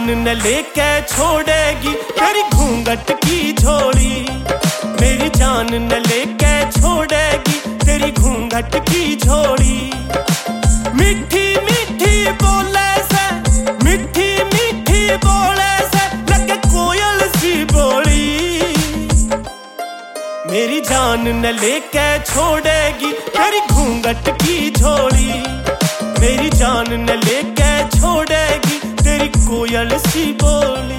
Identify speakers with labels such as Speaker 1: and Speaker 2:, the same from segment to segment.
Speaker 1: न लेके छोड़ेगी तेरी घूंघट की झोली। मेरी जान न लेके छोड़ेगी तेरी घूंघट की झोली। मीठी मीठी बोले से, मीठी मीठी बोले से लगे कोयल सी बोली। मेरी जान न लेके छोड़ेगी तेरी घूंघट की झोली। मेरी जान न लेके छोड़ेगी तेरी कोयल सी बोली।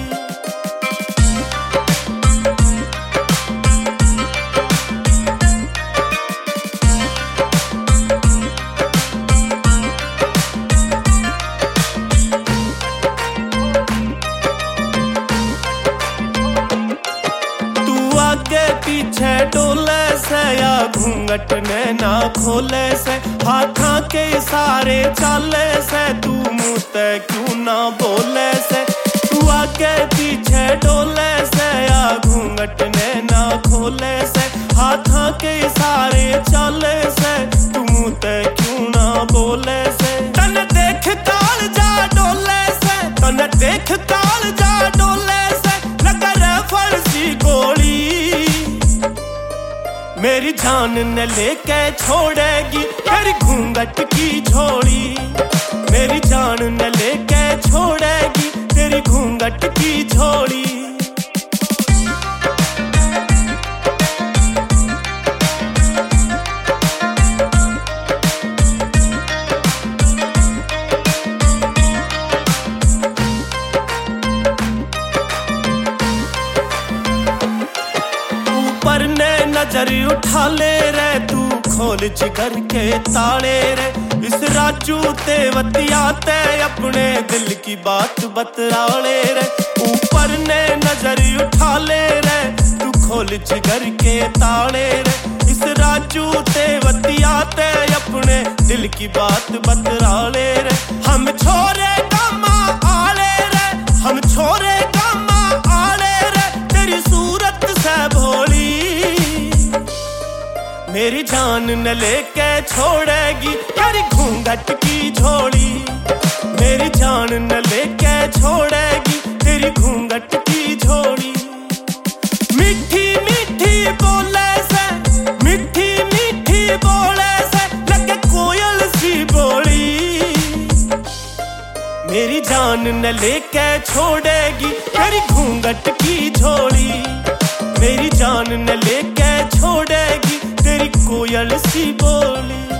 Speaker 1: आगे पीछे डोले से या घूंघट ने ना खोले से, हाथा के सारे चाले से तू मुँह ते क्यों ना बोले से। तू आगे पीछे डोले से या घूंघट ने ना खोले से, हाथा के सारे चाले से तू मुँह ते क्यों ना बोले से। तन देख काल जा डोले से, तन देख काल जा डोले से लगा रे फर्सी गोली। मेरी जान न लेके छोड़ेगी तेरी घूंघट की झोली। मेरी जान न लेके छोड़ेगी तेरी घूंघट की झोली। ऊपर ने नजर उठा ले रे तू खोल जिगर के ताले रे। इस राजू ते वतियाते अपने दिल की बात बतलाले रे। ऊपर ने नजर उठा ले रे तू खोल जिगर के ताले रे। इस राजू ते वतियाते अपने दिल की बात बतलाले रे। हम छोरे कामा आले रे, हम छोरे कामा आले रे तेरी सूरत से भोली। मेरी जान न लेके छोड़ेगी तेरी घूंघट की झोली। मेरी जान न लेके छोड़ेगी तेरी घूंघट की झोली। मीठी मीठी बोले से, मीठी मीठी बोले से लगे कोयल सी बोली। मेरी जान न लेके छोड़ेगी तेरी घूंघट की झोली। मेरी जान न लेके छोड़ेगी तेरी कोयल सी बोली।